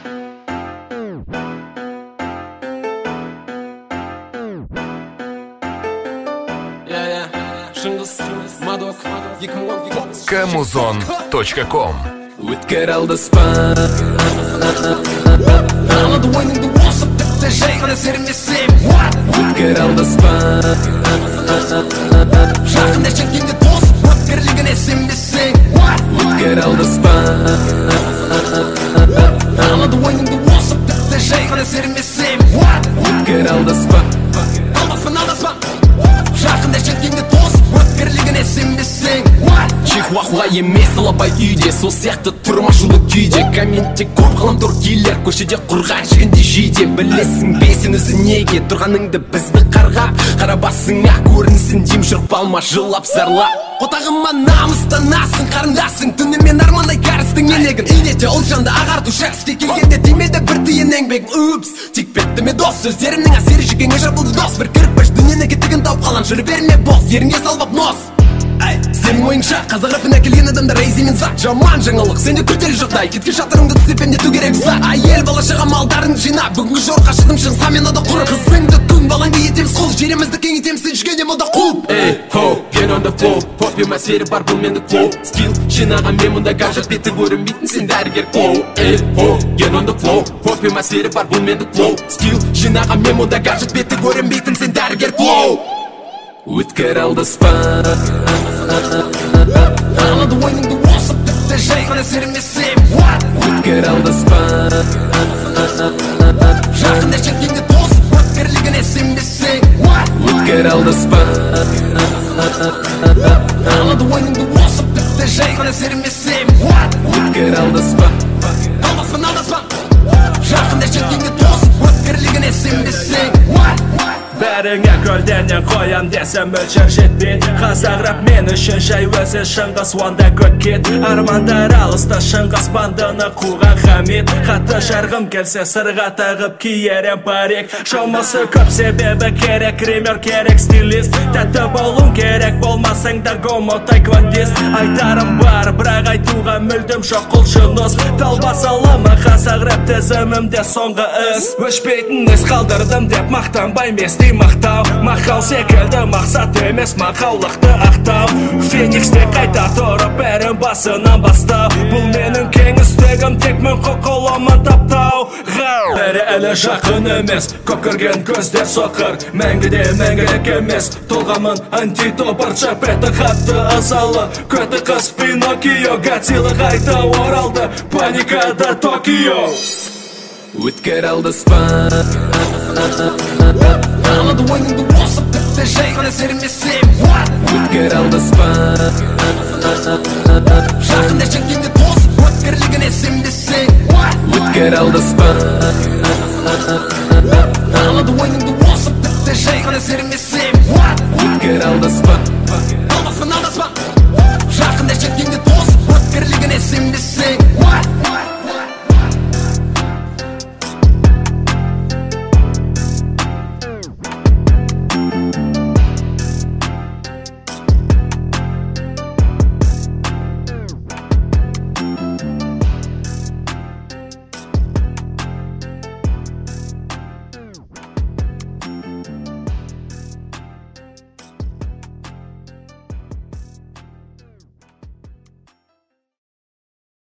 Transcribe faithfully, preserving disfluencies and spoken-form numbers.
Камузон точка ком. Өткер алды спан алады ойныңды осып тіпті жай ғана сермесем. Өткер алды спан жақында жеткенде тосып өткерлігіне сенбесең. Өткер алды спан алады ойныңды осып тіпті жай ғана сермесем. Өткер алды спан алдаспан алдаспан жақында жеткенде тосып өткерлігіне сенбесең. Чихуахуа емес алабай үйде, сол сияқты тұрма шулы күйде. Комментте көп ғаламтор келер, көшеде құрғақ жігінде жейде. Білесің бе сен өзі неге тұрғаныңды бізді қарғап, қарабасыңа көрінсін дейм жүріп алма жылап зарлап. Қотағыма намыстанасың, қарындасың, түнімен армандай кәрістің елегін. Инете ол жанды ағарту шәкіске келгенде тимеді бір тиын еңбегін. Упс, тек бетті ме дос, сөздерімнің әсері жігеңе жабылды дос. Бір кірпіш дүниені кетігін тауып қалан жүрі берме бос, еріңе салбап нос. Сенің ойынша қазақ рэпіне келген адамдар рейзи мен зат. Жаман жаңалық, сенде күрделі жағдай, кеткен шатырыңды тізепендету керек зат. Әйел бала шаға малдарын жинап, бүгінгі жорға шыдым шын самен ода құрып. Қызыңды күн балаңды етеміз қол, жерімізді кеңейтеміз, сен жүргенем ода қуып. Эй, хоу, get on the flow, поппим әсері бар бұл мендік флоу. Скилл жинаған мен мұнда гаджет беті көрінбейтін сен дәрігер клоу. Эй, хоу, get on the flow, поппим әсері бар бұл мендік флоу. Скилл жинаған мен мұнда гаджет беті көрінбейтін сен дәрігер клоу. Өткер алды спан алады ойныңды осып тіпті жай ғана сермесем. Өткер алды спан жақында жеткенде тосып өткерлігіне сенбесең. Өткер алды спан алады ойныңды осып тіпті жай ғана сермесем. Өткер алды спан алдаспан алдаспан жақында жеткенде тосып өткерлігіне сенбесең. Бәріңе көлденен қоям десем мөлшер жетпейді. Қазақ рэп мен үшін жай өзі Шыңғыс онда көккет. Армандар алыста Шыңғыс бандыны қуған Хамид. Қатты жарғым келсе сырға тағып киерем парик. Шомысы көп себебі керек, ример керек, стилист. Тәтті болуым керек, болмасаң да гомо тайквандист. Айтарым бар, бірақ айтуға мүлдім жоқ құлшыныс. Талбасалымы қазақ рэп тізімімде соңғы іс. Өшпейтін із қалдырдым деп мақтанбай мести мақтау. Мақал секілді мақсат емес мақаулықты ақтау. Фениксте қайта тұрып бәрін басынан бастау. Бұл менің кеңістігім тек мен құқылымын таптау. Бәрі әлі жақын емес, көкірген көздер соқыр. Мәңгіде мәңгілік емес, толғамын антитопыр. Чапеті қатты ызалы, көті қыз Пиноккио. Гатилы қайта оралды, паникада Токио. Өткер алды спан алады ойныңды осып тіпті жай ғана сермесем. Өткер алды спан жақында жеткенде тосып өткерлігіне сенбесең. Өткер алды спан